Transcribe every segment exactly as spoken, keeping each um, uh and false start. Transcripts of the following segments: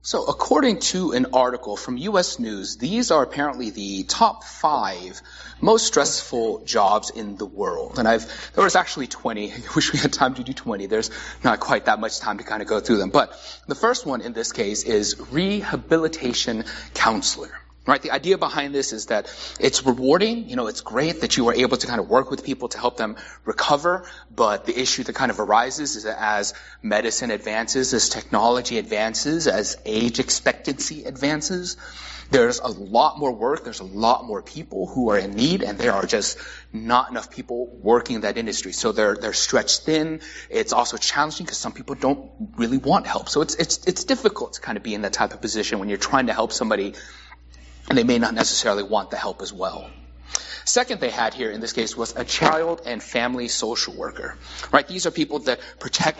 So according to an article from U S News, these are apparently the top five most stressful jobs in the world. And I've, there was actually twenty. I wish we had time to do twenty. There's not quite that much time to kind of go through them. But the first one in this case is rehabilitation counselor. Right? The idea behind this is that it's rewarding, you know, it's great that you are able to kind of work with people to help them recover, but the issue that kind of arises is that as medicine advances, as technology advances, as age expectancy advances, there's a lot more work, there's a lot more people who are in need, and there are just not enough people working in that industry. So they're they're stretched thin. It's also challenging because some people don't really want help. So it's it's it's difficult to kind of be in that type of position when you're trying to help somebody and they may not necessarily want the help as well. Second they had here in this case was a child and family social worker. Right? These are people that protect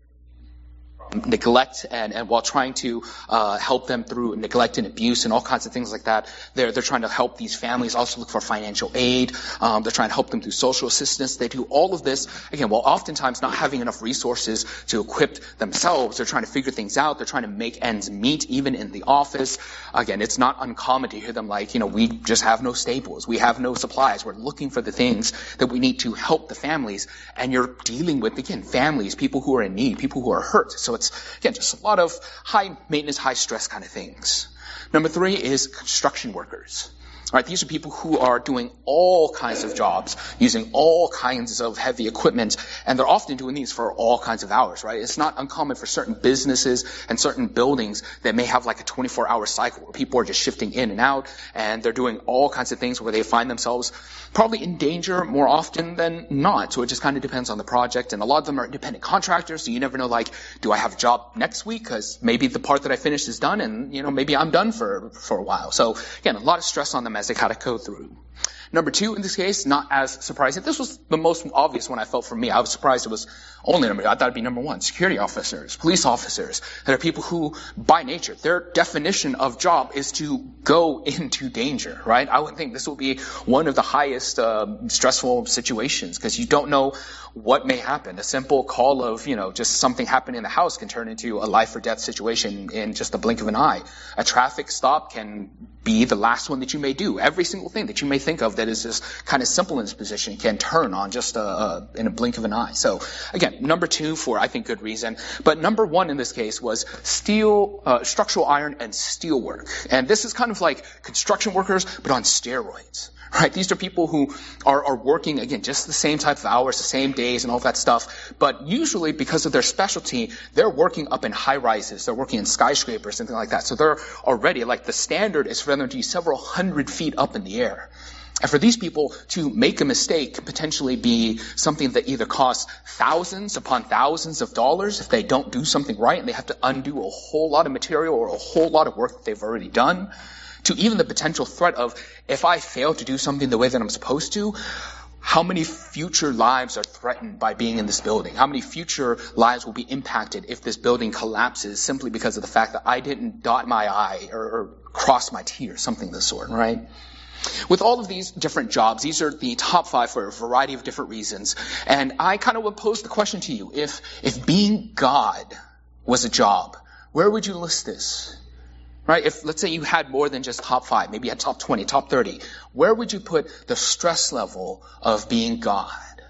neglect and, and while trying to uh, help them through neglect and abuse and all kinds of things like that. They're, they're trying to help these families also look for financial aid. Um, they're trying to help them through social assistance. They do all of this, again, while oftentimes not having enough resources to equip themselves. They're trying to figure things out. They're trying to make ends meet even in the office. Again, it's not uncommon to hear them like, you know, we just have no staples. We have no supplies. We're looking for the things that we need to help the families. And you're dealing with, again, families, people who are in need, people who are hurt. So it's, again, just a lot of high maintenance, high stress kind of things. Number three is construction workers. All right, these are people who are doing all kinds of jobs, using all kinds of heavy equipment, and they're often doing these for all kinds of hours, right? It's not uncommon for certain businesses and certain buildings that may have like a twenty-four hour cycle where people are just shifting in and out, and they're doing all kinds of things where they find themselves probably in danger more often than not. So it just kind of depends on the project, and a lot of them are independent contractors, so you never know, like, do I have a job next week? Because maybe the part that I finished is done, and, you know, maybe I'm done for, for a while. So, again, a lot of stress on them as they kind of go through. Number two, in this case, not as surprising. This was the most obvious one I felt for me. I was surprised it was only number two. I thought it'd be number one. Security officers, police officers. There are people who, by nature, their definition of job is to go into danger, right? I would think this will be one of the highest uh, stressful situations because you don't know what may happen. A simple call of, you know, just something happening in the house can turn into a life or death situation in just a blink of an eye. A traffic stop can be the last one that you may do. Every single thing that you may think of that is just kind of simple in this position can turn on just uh, uh, in a blink of an eye. So again, number two for, I think, good reason. But number one in this case was steel, uh, structural iron and steel work. And this is kind of like construction workers, but on steroids. Right? These are people who are, are working, again, just the same type of hours, the same days and all that stuff. But usually because of their specialty, they're working up in high rises. They're working in skyscrapers, something like that. So they're already, like, the standard is for them to be several hundred feet up in the air. And for these people to make a mistake could potentially be something that either costs thousands upon thousands of dollars if they don't do something right and they have to undo a whole lot of material or a whole lot of work that they've already done, to even the potential threat of, if I fail to do something the way that I'm supposed to, how many future lives are threatened by being in this building? How many future lives will be impacted if this building collapses simply because of the fact that I didn't dot my I or, or cross my T or something of the sort, right? With all of these different jobs, these are the top five for a variety of different reasons. And I kind of would pose the question to you, if, if being God was a job, where would you list this? Right? If, let's say you had more than just top five, maybe you had top twenty, top thirty, where would you put the stress level of being God?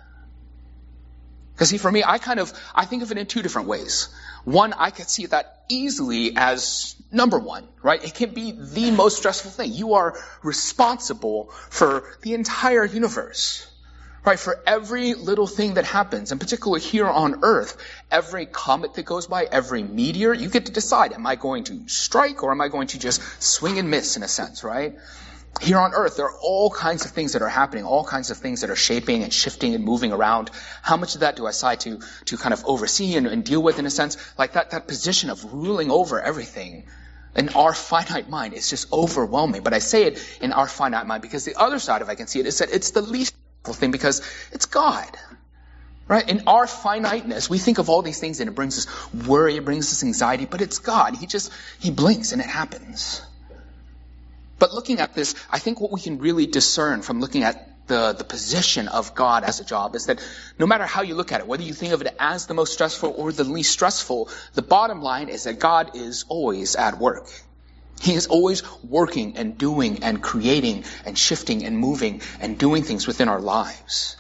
Because see, for me, I kind of, I think of it in two different ways. One, I could see that easily as number one, right? It can be the most stressful thing. You are responsible for the entire universe. Right, for every little thing that happens, in particular here on Earth, every comet that goes by, every meteor, you get to decide, am I going to strike or am I going to just swing and miss in a sense, right? Here on Earth, there are all kinds of things that are happening, all kinds of things that are shaping and shifting and moving around. How much of that do I decide to, to kind of oversee and, and deal with in a sense? Like that, that position of ruling over everything in our finite mind is just overwhelming. But I say it in our finite mind because the other side of I can see it is that it's the least thing because it's God, right? In our finiteness, we think of all these things and it brings us worry, it brings us anxiety, but it's God. He just, he blinks and it happens. But looking at this, I think what we can really discern from looking at the, the position of God as a job is that no matter how you look at it, whether you think of it as the most stressful or the least stressful, the bottom line is that God is always at work. He is always working and doing and creating and shifting and moving and doing things within our lives.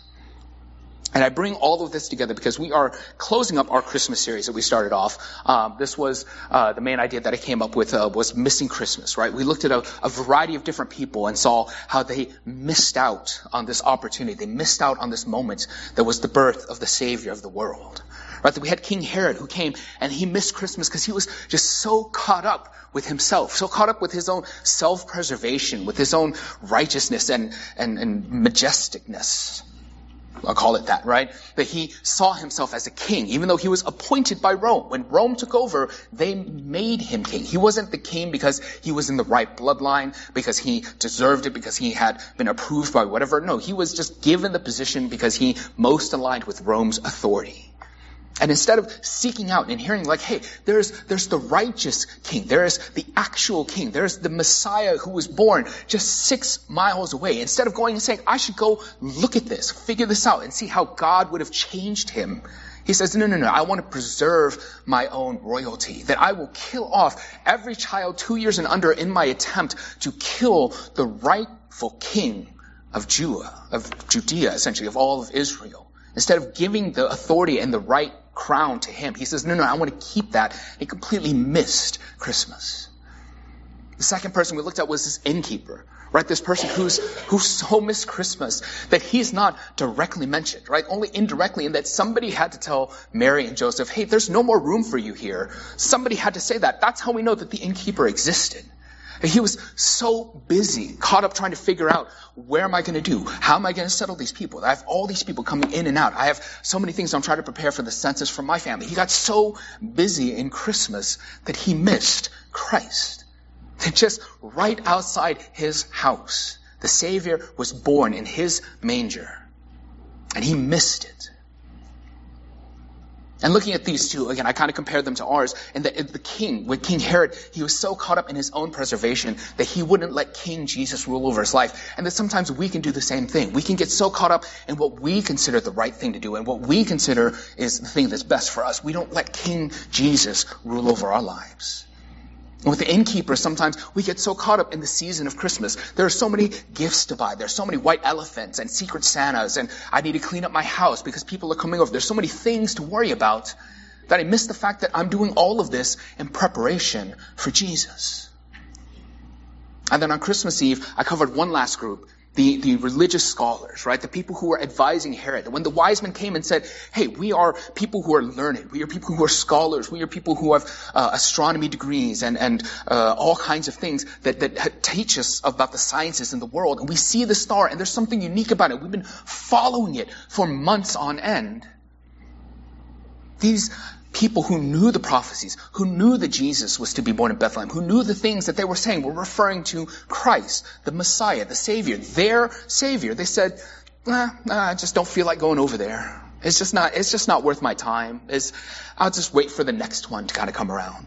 And I bring all of this together because we are closing up our Christmas series that we started off. Um, this was uh, the main idea that I came up with uh, was missing Christmas, right? We looked at a, a variety of different people and saw how they missed out on this opportunity. They missed out on this moment that was the birth of the Savior of the world. Right? That we had King Herod who came and he missed Christmas because he was just so caught up with himself, so caught up with his own self-preservation, with his own righteousness and, and, and majesticness. I'll call it that, right? That he saw himself as a king, even though he was appointed by Rome. When Rome took over, they made him king. He wasn't the king because he was in the right bloodline, because he deserved it, because he had been approved by whatever. No, he was just given the position because he most aligned with Rome's authority. And instead of seeking out and hearing like, hey, there's there's the righteous king, there's the actual king, there's the Messiah who was born just six miles away. Instead of going and saying, I should go look at this, figure this out, and see how God would have changed him, he says, no, no, no, I want to preserve my own royalty, that I will kill off every child two years and under in my attempt to kill the rightful king of Judah, of Judea, essentially, of all of Israel. Instead of giving the authority and the right crown to him, he says, no, no, I want to keep that. He completely missed Christmas. The second person we looked at was this innkeeper, right? This person who's who so missed Christmas that he's not directly mentioned, right? Only indirectly, in that somebody had to tell Mary and Joseph, hey, there's no more room for you here. Somebody had to say that. That's how we know that the innkeeper existed. He was so busy, caught up trying to figure out, where am I going to do? How am I going to settle these people? I have all these people coming in and out. I have so many things I'm trying to prepare for the census for my family. He got so busy in Christmas that he missed Christ. That just right outside his house, the Savior was born in his manger. And he missed it. And looking at these two, again, I kind of compared them to ours. And the, the king, with King Herod, he was so caught up in his own preservation that he wouldn't let King Jesus rule over his life. And that sometimes we can do the same thing. We can get so caught up in what we consider the right thing to do and what we consider is the thing that's best for us. We don't let King Jesus rule over our lives. And with the innkeeper, sometimes we get so caught up in the season of Christmas. There are so many gifts to buy. There's so many white elephants and secret Santas, and I need to clean up my house because people are coming over. There's so many things to worry about that I miss the fact that I'm doing all of this in preparation for Jesus. And then on Christmas Eve, I covered one last group. The, the religious scholars, right? The people who were advising Herod. When the wise men came and said, hey, we are people who are learned. We are people who are scholars. We are people who have uh, astronomy degrees and, and uh, all kinds of things that, that teach us about the sciences in the world. And we see the star and there's something unique about it. We've been following it for months on end. These people who knew the prophecies, who knew that Jesus was to be born in Bethlehem, who knew the things that they were saying were referring to Christ, the Messiah, the Savior, their Savior. They said, nah, nah, I just don't feel like going over there. It's just not, it's just not worth my time. It's, I'll just wait for the next one to kind of come around.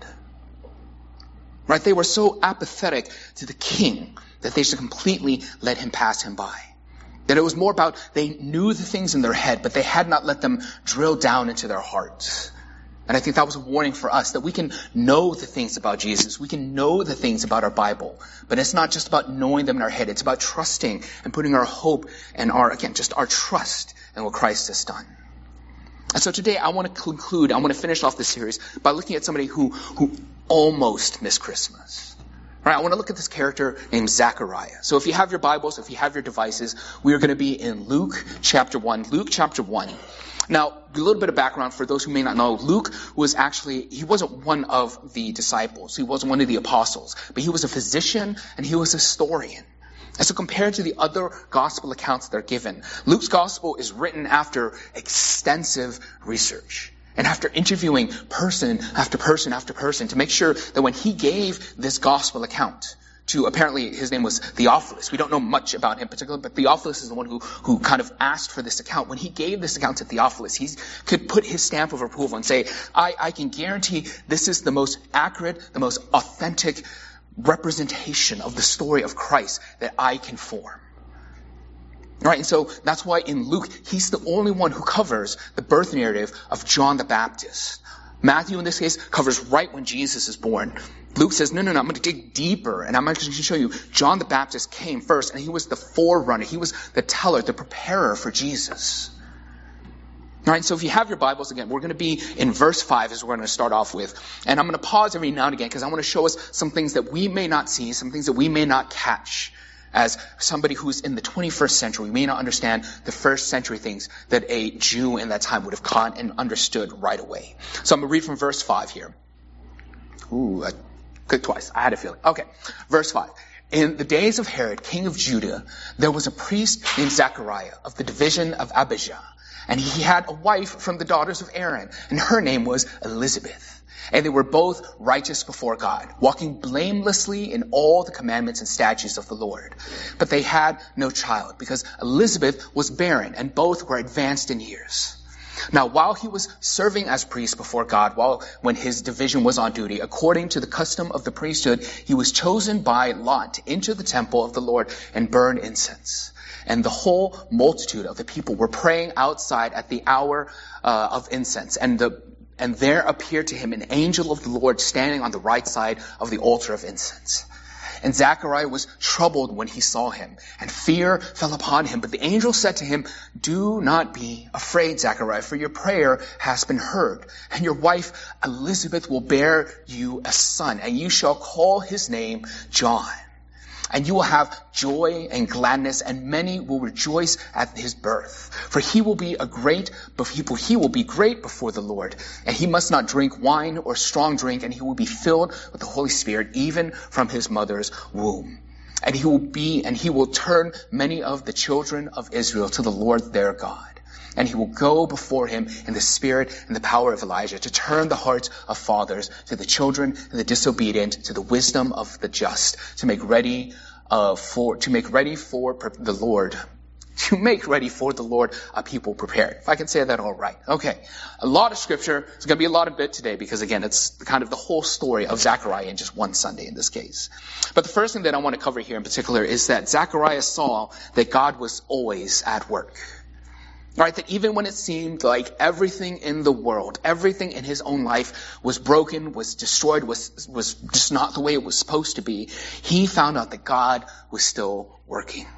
Right? They were so apathetic to the king that they should completely let him pass him by. That it was more about they knew the things in their head, but they had not let them drill down into their hearts. And I think that was a warning for us, that we can know the things about Jesus. We can know the things about our Bible. But it's not just about knowing them in our head. It's about trusting and putting our hope and our, again, just our trust in what Christ has done. And so today I want to conclude, I want to finish off this series by looking at somebody who, who almost missed Christmas. All right, I want to look at this character named Zechariah. So if you have your Bibles, if you have your devices, we are going to be in Luke chapter one. Luke chapter one. Now, a little bit of background for those who may not know. Luke was actually, he wasn't one of the disciples. He wasn't one of the apostles. But he was a physician and he was a historian. And so compared to the other gospel accounts that are given, Luke's gospel is written after extensive research. And after interviewing person after person after person to make sure that when he gave this gospel account to, apparently his name was Theophilus. We don't know much about him particularly, but Theophilus is the one who, who kind of asked for this account. When he gave this account to Theophilus, he could put his stamp of approval and say, I, I can guarantee this is the most accurate, the most authentic representation of the story of Christ that I can form. Right, and so that's why in Luke, he's the only one who covers the birth narrative of John the Baptist. Matthew, in this case, covers right when Jesus is born. Luke says, no, no, no, I'm going to dig deeper, and I'm going to show you John the Baptist came first, and he was the forerunner. He was the teller, the preparer for Jesus. All right, so if you have your Bibles, again, we're going to be in verse five is what we're going to start off with. And I'm going to pause every now and again because I want to show us some things that we may not see, some things that we may not catch. As somebody who's in the twenty-first century, we may not understand the first century things that a Jew in that time would have caught and understood right away. So I'm going to read from verse five here. Ooh, I clicked twice. I had a feeling. Okay, verse five. In the days of Herod, king of Judah, there was a priest named Zechariah of the division of Abijah. And he had a wife from the daughters of Aaron, and her name was Elizabeth. And they were both righteous before God, walking blamelessly in all the commandments and statutes of the Lord. But they had no child, because Elizabeth was barren, and both were advanced in years. Now, while he was serving as priest before God, while when his division was on duty, according to the custom of the priesthood, he was chosen by lot to enter the temple of the Lord and burn incense. And the whole multitude of the people were praying outside at the hour uh, of incense, and the And there appeared to him an angel of the Lord standing on the right side of the altar of incense. And Zechariah was troubled when he saw him, and fear fell upon him. But the angel said to him, "Do not be afraid, Zechariah, for your prayer has been heard. And your wife Elizabeth will bear you a son, and you shall call his name John. And you will have joy and gladness, and many will rejoice at his birth. For he will be a great, he will be great before the Lord, and he must not drink wine or strong drink, and he will be filled with the Holy Spirit even from his mother's womb. And he will be, and he will turn many of the children of Israel to the Lord their God. And he will go before him in the spirit and the power of Elijah to turn the hearts of fathers to the children and the disobedient to the wisdom of the just, to make ready uh, for to make ready for the Lord, to make ready for the Lord a people prepared." If I can say that all right. Okay, a lot of scripture. It's going to be a lot of it today because again, it's kind of the whole story of Zechariah in just one Sunday in this case. But the first thing that I want to cover here in particular is that Zechariah saw that God was always at work. Right, that even when it seemed like everything in the world, everything in his own life was broken, was destroyed, was was just not the way it was supposed to be, he found out that God was still working.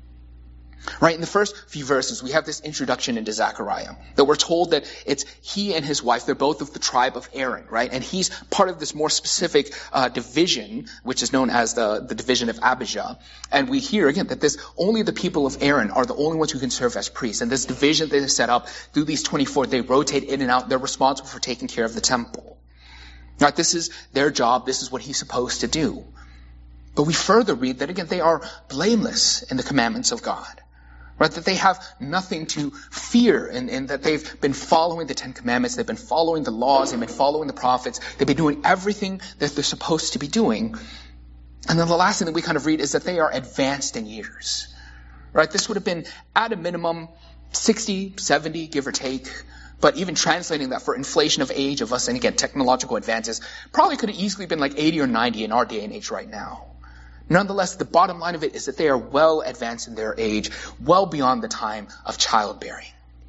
Right, in the first few verses, we have this introduction into Zechariah, that we're told that it's he and his wife, they're both of the tribe of Aaron, right? And he's part of this more specific uh, division, which is known as the, the division of Abijah. And we hear, again, that this only the people of Aaron are the only ones who can serve as priests. And this division they set up through these twenty-four, they rotate in and out. They're responsible for taking care of the temple. Right, this is their job. This is what he's supposed to do. But we further read that, again, they are blameless in the commandments of God. Right, that they have nothing to fear, and, and that they've been following the Ten Commandments, they've been following the laws, they've been following the prophets, they've been doing everything that they're supposed to be doing. And then the last thing that we kind of read is that they are advanced in years. Right, this would have been at a minimum sixty, seventy, give or take. But even translating that for inflation of age of us, and again, technological advances, probably could have easily been like eighty or ninety in our day and age right now. Nonetheless, the bottom line of it is that they are well advanced in their age, well beyond the time of childbearing.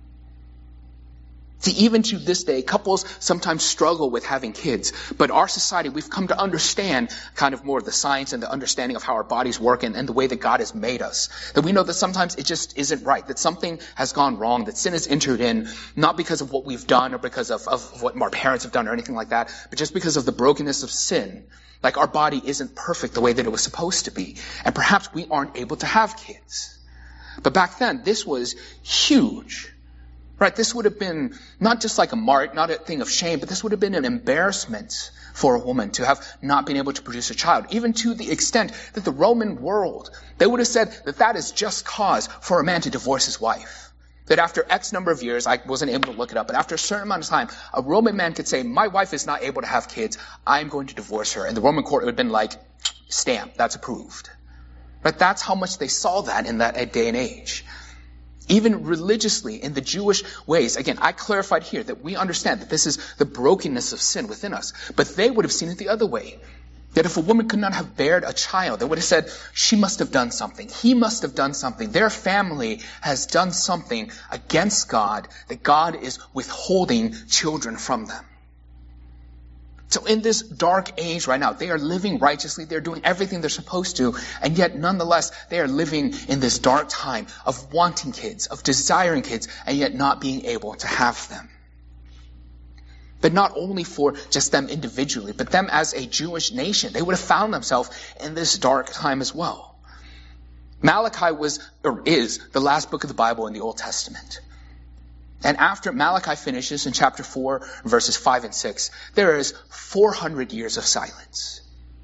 See, even to this day, couples sometimes struggle with having kids, but our society, we've come to understand kind of more of the science and the understanding of how our bodies work and, and the way that God has made us. That we know that sometimes it just isn't right, that something has gone wrong, that sin has entered in, not because of what we've done or because of, of what our parents have done or anything like that, but just because of the brokenness of sin. Like our body isn't perfect the way that it was supposed to be. And perhaps we aren't able to have kids. But back then, this was huge. Right? This would have been not just like a mark, not a thing of shame, but this would have been an embarrassment for a woman to have not been able to produce a child. Even to the extent that the Roman world, they would have said that that is just cause for a man to divorce his wife. That after X number of years, I wasn't able to look it up, but after a certain amount of time, a Roman man could say, my wife is not able to have kids, I'm going to divorce her. And the Roman court would have been like, stamp, that's approved. But that's how much they saw that in that day and age. Even religiously, in the Jewish ways, again, I clarified here that we understand that this is the brokenness of sin within us, but they would have seen it the other way. That if a woman could not have bared a child, they would have said, she must have done something. He must have done something. Their family has done something against God, that God is withholding children from them. So in this dark age right now, they are living righteously. They're doing everything they're supposed to. And yet, nonetheless, they are living in this dark time of wanting kids, of desiring kids, and yet not being able to have them. But not only for just them individually, but them as a Jewish nation. They would have found themselves in this dark time as well. Malachi was, or is, the last book of the Bible in the Old Testament. And after Malachi finishes in chapter four, verses five and six, there is four hundred years of silence.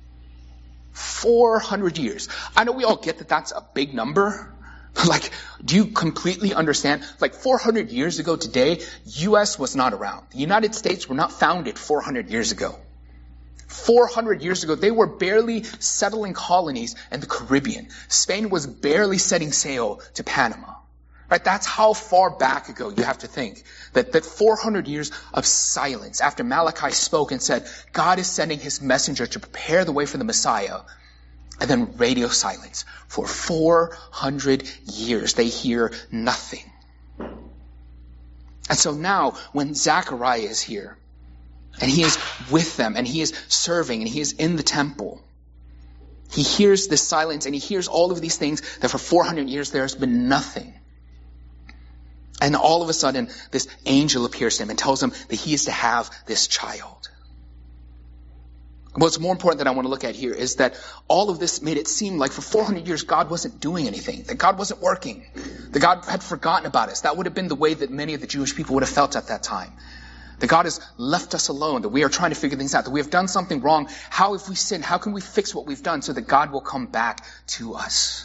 four hundred years. I know we all get that that's a big number. Like, do you completely understand? Like, four hundred years ago today, U S was not around. The United States were not founded four hundred years ago. four hundred years ago, they were barely settling colonies in the Caribbean. Spain was barely setting sail to Panama. Right? That's how far back ago you have to think. That, that four hundred years of silence after Malachi spoke and said, God is sending his messenger to prepare the way for the Messiah. And then radio silence. For four hundred years, they hear nothing. And so now, when Zechariah is here, and he is with them, and he is serving, and he is in the temple, he hears this silence, and he hears all of these things that for four hundred years there has been nothing. And all of a sudden, this angel appears to him and tells him that he is to have this child. What's more important that I want to look at here is that all of this made it seem like for four hundred years God wasn't doing anything, that God wasn't working, that God had forgotten about us. That would have been the way that many of the Jewish people would have felt at that time. That God has left us alone, that we are trying to figure things out, that we have done something wrong. How have we sinned? How can we fix what we've done so that God will come back to us?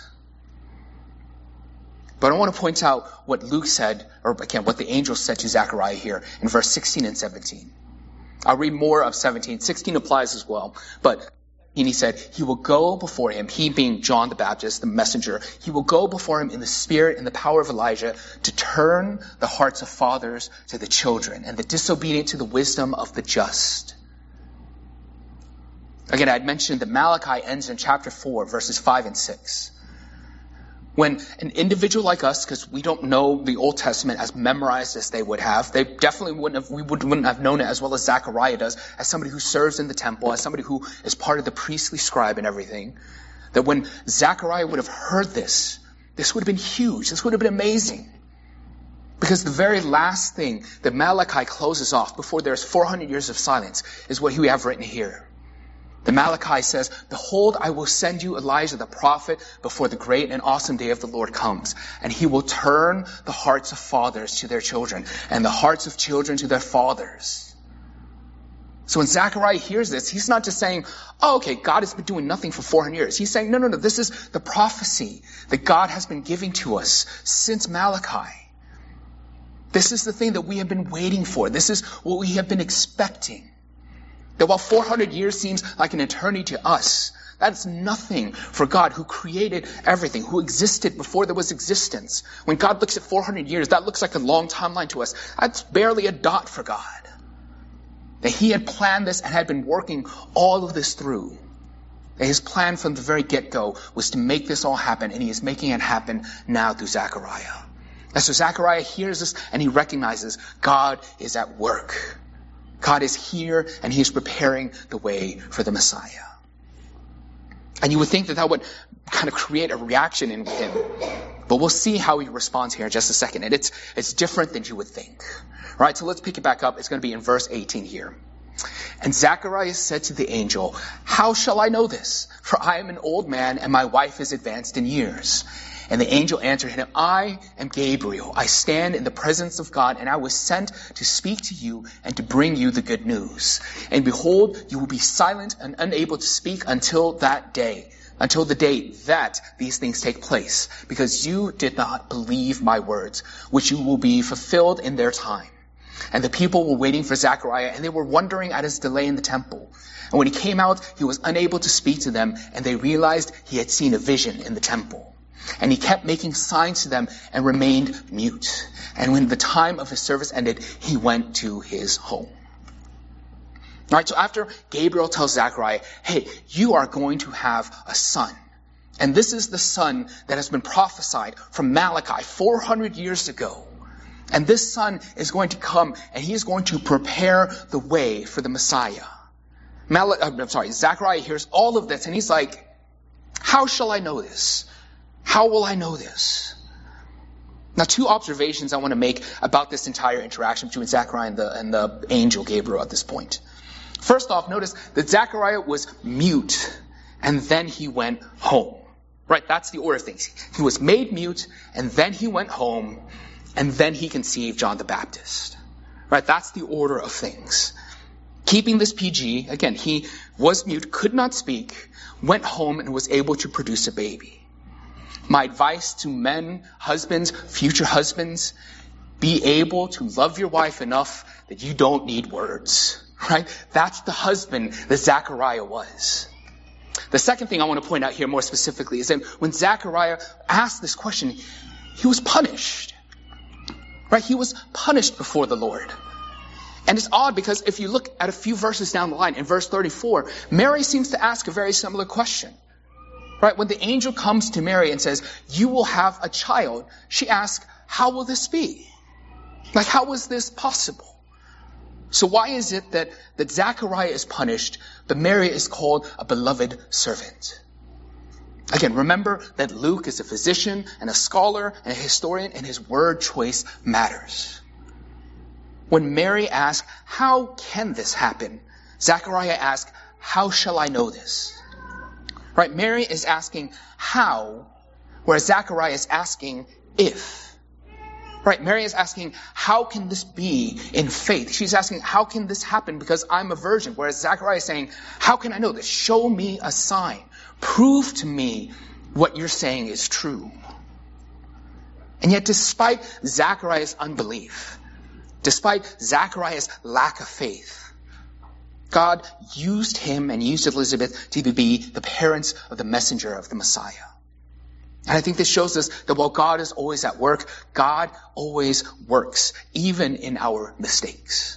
But I want to point out what Luke said, or again, what the angel said to Zechariah here in verse sixteen and seventeen. I'll read more of seventeen. sixteen applies as well. But and he said, he will go before him, he being John the Baptist, the messenger, he will go before him in the spirit and the power of Elijah to turn the hearts of fathers to the children and the disobedient to the wisdom of the just. Again, I had mentioned that Malachi ends in chapter four, verses five and six. When an individual like us, because we don't know the Old Testament as memorized as they would have, they definitely wouldn't have, we would, wouldn't have known it as well as Zechariah does, as somebody who serves in the temple, as somebody who is part of the priestly scribe and everything, that when Zechariah would have heard this, this would have been huge. This would have been amazing. Because the very last thing that Malachi closes off before there's four hundred years of silence is what we have written here. The Malachi says, behold, I will send you Elijah the prophet before the great and awesome day of the Lord comes. And he will turn the hearts of fathers to their children and the hearts of children to their fathers. So when Zechariah hears this, he's not just saying, oh, okay, God has been doing nothing for four hundred years. He's saying, no, no, no, this is the prophecy that God has been giving to us since Malachi. This is the thing that we have been waiting for. This is what we have been expecting. That while four hundred years seems like an eternity to us, that's nothing for God who created everything, who existed before there was existence. When God looks at four hundred years, that looks like a long timeline to us. That's barely a dot for God. That he had planned this and had been working all of this through. That his plan from the very get-go was to make this all happen, and he is making it happen now through Zechariah. And so Zechariah hears this and he recognizes God is at work. God is here and he is preparing the way for the Messiah. And you would think that that would kind of create a reaction in him. But we'll see how he responds here in just a second. And it's, it's different than you would think. All right, so let's pick it back up. It's going to be in verse eighteen here. And Zechariah said to the angel, how shall I know this? For I am an old man and my wife is advanced in years. And the angel answered him, I am Gabriel. I stand in the presence of God, and I was sent to speak to you and to bring you the good news. And behold, you will be silent and unable to speak until that day, until the day that these things take place, because you did not believe my words, which you will be fulfilled in their time. And the people were waiting for Zechariah, and they were wondering at his delay in the temple. And when he came out, he was unable to speak to them, and they realized he had seen a vision in the temple. And he kept making signs to them and remained mute. And when the time of his service ended, he went to his home. All right, so after Gabriel tells Zechariah, hey, you are going to have a son. And this is the son that has been prophesied from Malachi four hundred years ago. And this son is going to come and he is going to prepare the way for the Messiah. Mal- I'm sorry, Zechariah hears all of this and he's like, how shall I know this? How will I know this? Now, two observations I want to make about this entire interaction between Zechariah and the, and the angel Gabriel at this point. First off, notice that Zechariah was mute and then he went home. Right? That's the order of things. He was made mute and then he went home and then he conceived John the Baptist. Right? That's the order of things. Keeping this P G, again, he was mute, could not speak, went home and was able to produce a baby. My advice to men, husbands, future husbands, be able to love your wife enough that you don't need words. Right? That's the husband that Zechariah was. The second thing I want to point out here more specifically is that when Zechariah asked this question, he was punished. Right? He was punished before the Lord. And it's odd because if you look at a few verses down the line, in verse thirty-four, Mary seems to ask a very similar question. Right? When the angel comes to Mary and says, you will have a child, she asks, how will this be? Like, how is this possible? So why is it that, that Zechariah is punished, but Mary is called a beloved servant? Again, remember that Luke is a physician and a scholar and a historian, and his word choice matters. When Mary asks, how can this happen? Zechariah asks, how shall I know this? Right? Mary is asking how, whereas Zechariah is asking if. Right? Mary is asking, how can this be in faith? She's asking, how can this happen because I'm a virgin? Whereas Zechariah is saying, how can I know this? Show me a sign. Prove to me what you're saying is true. And yet, despite Zechariah's unbelief, despite Zechariah's lack of faith, God used him and used Elizabeth to be the parents of the messenger of the Messiah. And I think this shows us that while God is always at work, God always works, even in our mistakes.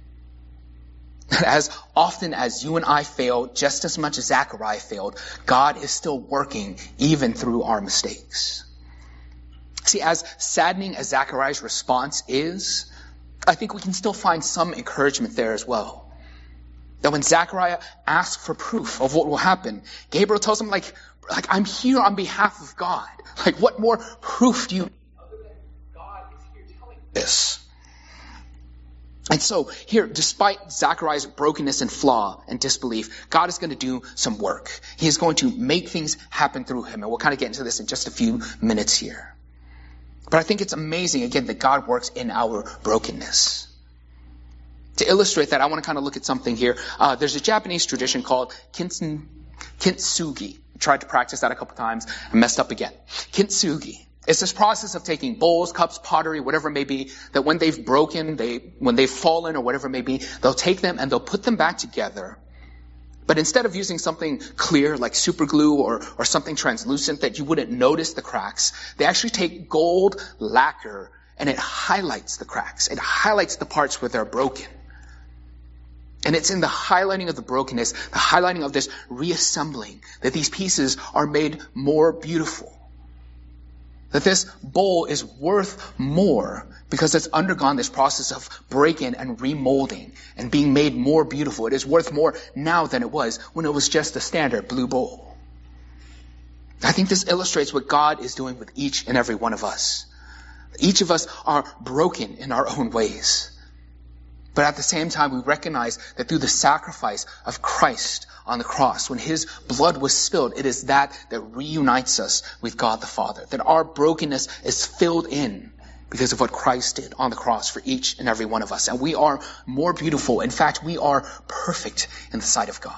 As often as you and I fail, just as much as Zechariah failed, God is still working even through our mistakes. See, as saddening as Zechariah's response is, I think we can still find some encouragement there as well. That when Zechariah asks for proof of what will happen, Gabriel tells him, like, like I'm here on behalf of God. Like, what more proof do you need other than God is here telling you this? And so here, despite Zechariah's brokenness and flaw and disbelief, God is going to do some work. He is going to make things happen through him. And we'll kind of get into this in just a few minutes here. But I think it's amazing, again, that God works in our brokenness. To illustrate that, I want to kind of look at something here. Uh, there's a Japanese tradition called kintsun, kintsugi. I tried to practice that a couple times and messed up again. Kintsugi. It's this process of taking bowls, cups, pottery, whatever it may be, that when they've broken, they when they've fallen or whatever it may be, they'll take them and they'll put them back together. But instead of using something clear like super glue or, or something translucent that you wouldn't notice the cracks, they actually take gold lacquer and it highlights the cracks. It highlights the parts where they're broken. And it's in the highlighting of the brokenness, the highlighting of this reassembling, that these pieces are made more beautiful. That this bowl is worth more because it's undergone this process of breaking and remolding and being made more beautiful. It is worth more now than it was when it was just a standard blue bowl. I think this illustrates what God is doing with each and every one of us. Each of us are broken in our own ways. But at the same time, we recognize that through the sacrifice of Christ on the cross, when his blood was spilled, it is that that reunites us with God the Father. That our brokenness is filled in because of what Christ did on the cross for each and every one of us. And we are more beautiful. In fact, we are perfect in the sight of God.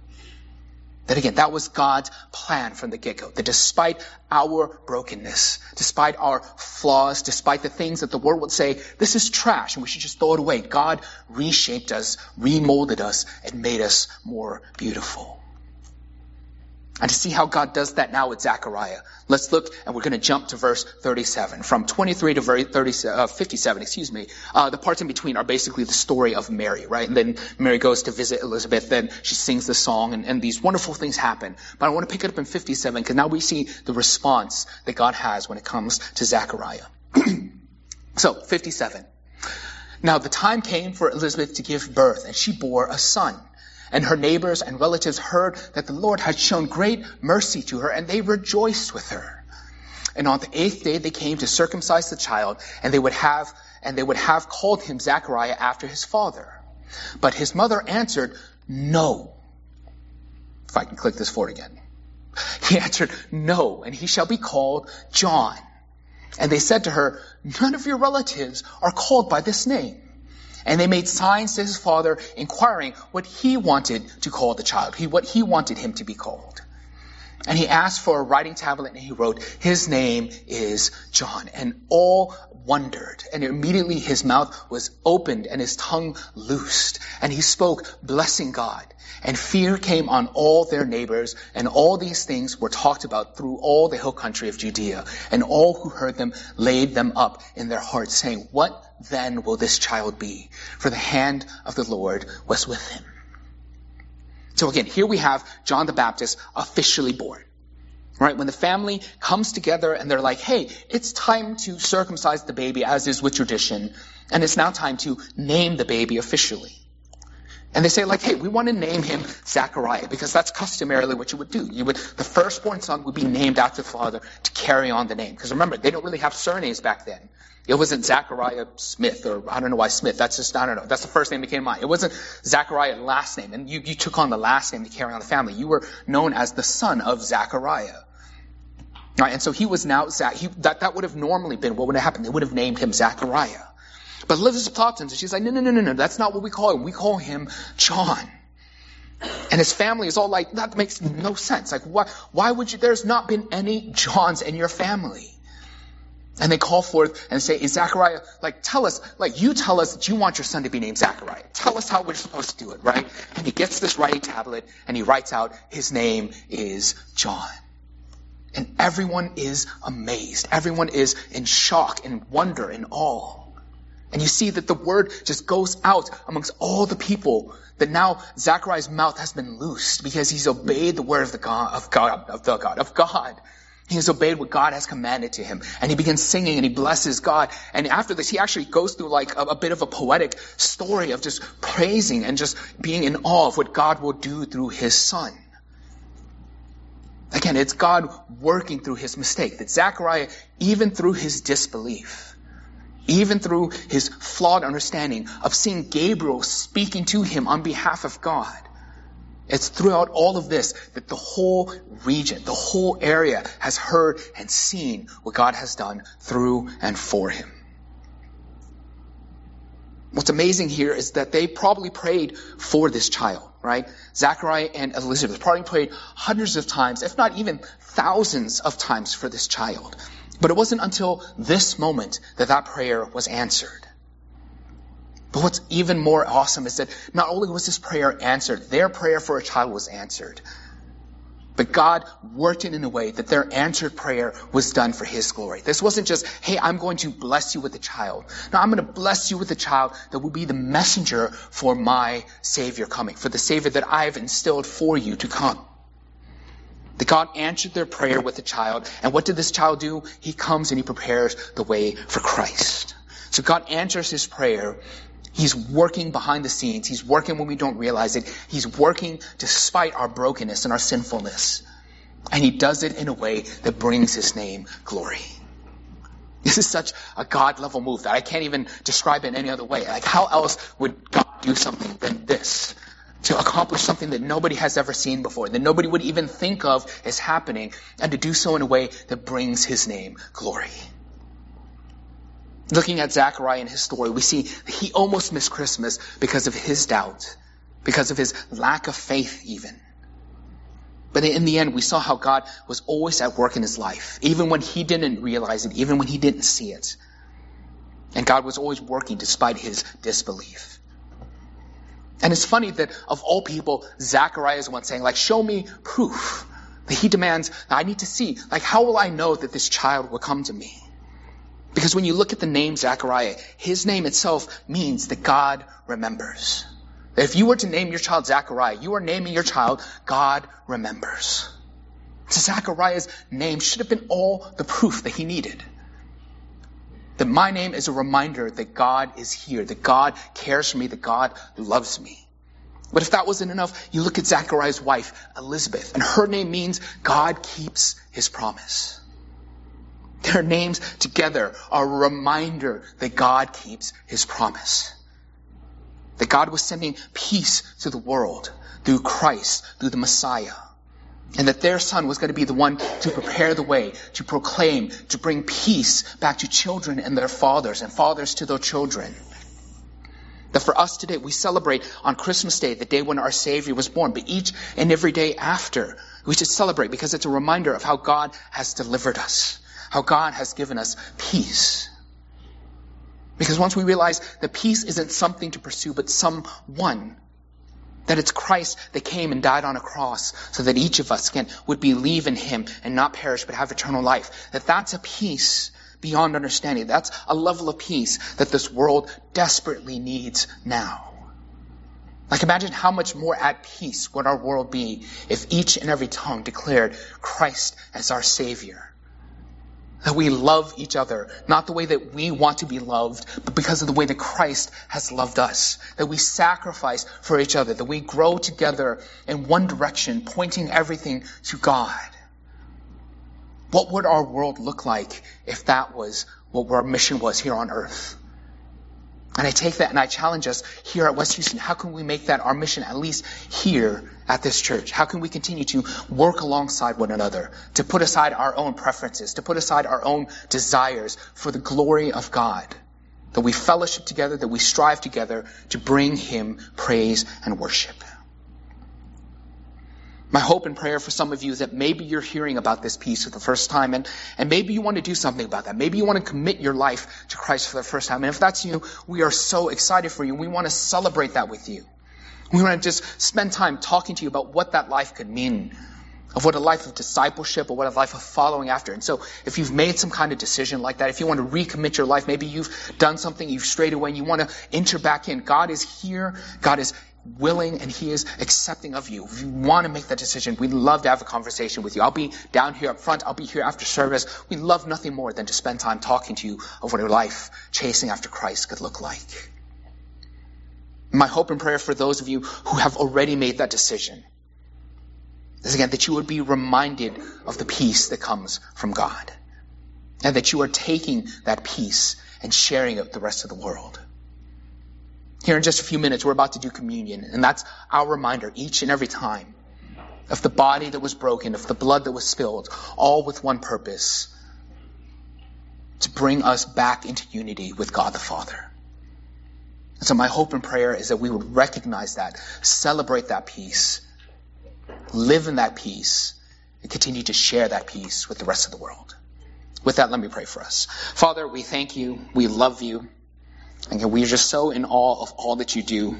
That again, that was God's plan from the get-go. That despite our brokenness, despite our flaws, despite the things that the world would say, this is trash and we should just throw it away, God reshaped us, remolded us, and made us more beautiful. And to see how God does that now with Zechariah, let's look, and we're going to jump to verse thirty-seven. From twenty-three to thirty, uh, fifty-seven, excuse me, uh, the parts in between are basically the story of Mary, right? And then Mary goes to visit Elizabeth, then she sings the song, and, and these wonderful things happen. But I want to pick it up in fifty-seven, because now we see the response that God has when it comes to Zechariah. So, fifty-seven. Now the time came for Elizabeth to give birth, and she bore a son. And her neighbors and relatives heard that the Lord had shown great mercy to her, and they rejoiced with her. And on the eighth day they came to circumcise the child, and they would have and they would have called him Zechariah after his father. But his mother answered, "No." If I can click this forward again. He answered, "No, and he shall be called John." And they said to her, "None of your relatives are called by this name." And they made signs to his father, inquiring what he wanted to call the child, he, what he wanted him to be called. And he asked for a writing tablet, and he wrote, "His name is John." And all wondered, and immediately his mouth was opened and his tongue loosed, and he spoke, blessing God. And fear came on all their neighbors, and all these things were talked about through all the hill country of Judea. And all who heard them laid them up in their hearts, saying, "What then will this child be? For the hand of the Lord was with him." So again, here we have John the Baptist officially born. Right? When the family comes together and they're like, hey, it's time to circumcise the baby, as is with tradition, and it's now time to name the baby officially. And they say, like, hey, we want to name him Zechariah, because that's customarily what you would do. You would, the firstborn son would be named after the father to carry on the name. Because remember, they don't really have surnames back then. It wasn't Zechariah Smith, or I don't know why Smith. That's just, I don't know. That's the first name that came to mind. It wasn't Zechariah last name. And you, you took on the last name to carry on the family. You were known as the son of Zechariah. Right? And so he was now, he, that, that would have normally been what would have happened. They would have named him Zechariah. But Elizabeth talked to him, and she's like, no, no, no, no, no, that's not what we call him. We call him John. And his family is all like, that makes no sense. Like, why, why would you, there's not been any Johns in your family. And they call forth and say, is Zechariah, like, tell us, like, you tell us that you want your son to be named Zechariah. Tell us how we're supposed to do it, right? And he gets this writing tablet, and he writes out, his name is John. And everyone is amazed. Everyone is in shock and wonder and awe. And you see that the word just goes out amongst all the people that now Zechariah's mouth has been loosed because he's obeyed the word of the God, of God, of the God, of God. He has obeyed what God has commanded to him. And he begins singing and he blesses God. And after this, he actually goes through like a, a bit of a poetic story of just praising and just being in awe of what God will do through his son. Again, it's God working through his mistake. That Zechariah, even through his disbelief, even through his flawed understanding of seeing Gabriel speaking to him on behalf of God, it's throughout all of this that the whole region, the whole area has heard and seen what God has done through and for him. What's amazing here is that they probably prayed for this child, right? Zechariah and Elizabeth probably prayed hundreds of times, if not even thousands of times for this child. But it wasn't until this moment that that prayer was answered. But what's even more awesome is that not only was this prayer answered, their prayer for a child was answered, but God worked it in a way that their answered prayer was done for his glory. This wasn't just, hey, I'm going to bless you with a child. No, I'm going to bless you with a child that will be the messenger for my Savior coming, for the Savior that I've instilled for you to come. That God answered their prayer with a child. And what did this child do? He comes and he prepares the way for Christ. So God answers his prayer. He's working behind the scenes. He's working when we don't realize it. He's working despite our brokenness and our sinfulness. And he does it in a way that brings his name glory. This is such a God-level move that I can't even describe it in any other way. Like, how else would God do something than this? To accomplish something that nobody has ever seen before, that nobody would even think of as happening, and to do so in a way that brings his name glory. Looking at Zechariah and his story, we see that he almost missed Christmas because of his doubt, because of his lack of faith even. But in the end, we saw how God was always at work in his life, even when he didn't realize it, even when he didn't see it. And God was always working despite his disbelief. And it's funny that of all people, Zechariah is the one saying, like, show me proof He demands, I need to see, like, how will I know that this child will come to me? Because when you look at the name Zechariah, his name itself means that God remembers. If you were to name your child Zechariah, you are naming your child God remembers. So Zechariah's name should have been all the proof that he needed. That my name is a reminder that God is here, that God cares for me, that God loves me. But if that wasn't enough, you look at Zechariah's wife, Elizabeth, and her name means God keeps his promise. Their names together are a reminder that God keeps his promise. That God was sending peace to the world through Christ, through the Messiah. And that their son was going to be the one to prepare the way, to proclaim, to bring peace back to children and their fathers, and fathers to their children. That for us today, we celebrate on Christmas Day, the day when our Savior was born, but each and every day after, we should celebrate because it's a reminder of how God has delivered us, how God has given us peace. Because once we realize that peace isn't something to pursue, but someone, that it's Christ that came and died on a cross so that each of us can would believe in him and not perish but have eternal life, that that's a peace beyond understanding. That's a level of peace that this world desperately needs now. Like, imagine how much more at peace would our world be if each and every tongue declared Christ as our Savior. That we love each other, not the way that we want to be loved, but because of the way that Christ has loved us. That we sacrifice for each other, that we grow together in one direction, pointing everything to God. What would our world look like if that was what our mission was here on earth? And I take that and I challenge us here at West Houston. How can we make that our mission, at least here at this church? How can we continue to work alongside one another, to put aside our own preferences, to put aside our own desires for the glory of God? That we fellowship together, that we strive together to bring him praise and worship. My hope and prayer for some of you is that maybe you're hearing about this peace for the first time, and, and maybe you want to do something about that. Maybe you want to commit your life to Christ for the first time. And if that's you, we are so excited for you. We want to celebrate that with you. We want to just spend time talking to you about what that life could mean, of what a life of discipleship or what a life of following after. And so if you've made some kind of decision like that, if you want to recommit your life, maybe you've done something, you've strayed away, and you want to enter back in, God is here. God is willing and he is accepting of you. If you want to make that decision, we'd love to have a conversation with you. I'll be down here up front. I'll be here after service. We'd love nothing more than to spend time talking to you of what your life chasing after Christ could look like. My hope and prayer for those of you who have already made that decision is, again, that you would be reminded of the peace that comes from God, and that you are taking that peace and sharing it with the rest of the world. Here in just a few minutes, we're about to do communion, and that's our reminder each and every time of the body that was broken, of the blood that was spilled, all with one purpose: to bring us back into unity with God the Father. And so my hope and prayer is that we would recognize that, celebrate that peace, live in that peace, and continue to share that peace with the rest of the world. With that, let me pray for us. Father, we thank you, we love you, and we are just so in awe of all that you do.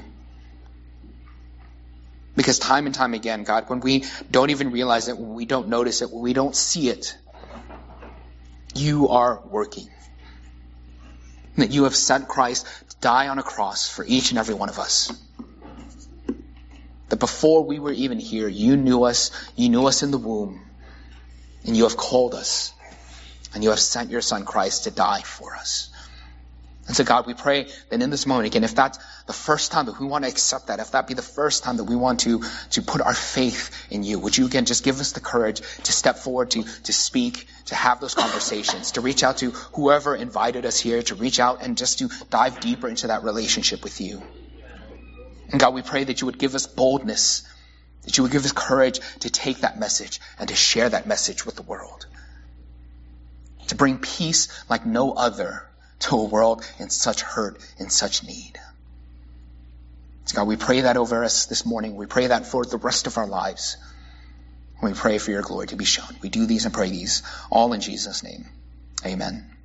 Because time and time again, God, when we don't even realize it, when we don't notice it, when we don't see it, you are working. That you have sent Christ to die on a cross for each and every one of us. That before we were even here, you knew us, you knew us in the womb, and you have called us, and you have sent your Son Christ to die for us. And so, God, we pray that in this moment, again, if that's the first time that we want to accept that, if that be the first time that we want to, to put our faith in you, would you, again, just give us the courage to step forward, to, to speak, to have those conversations, to reach out to whoever invited us here, to reach out and just to dive deeper into that relationship with you. And God, we pray that you would give us boldness, that you would give us courage to take that message and to share that message with the world. To bring peace like no other to a world in such hurt, in such need. So God, we pray that over us this morning. We pray that for the rest of our lives. We pray for your glory to be shown. We do these and pray these all in Jesus' name. Amen.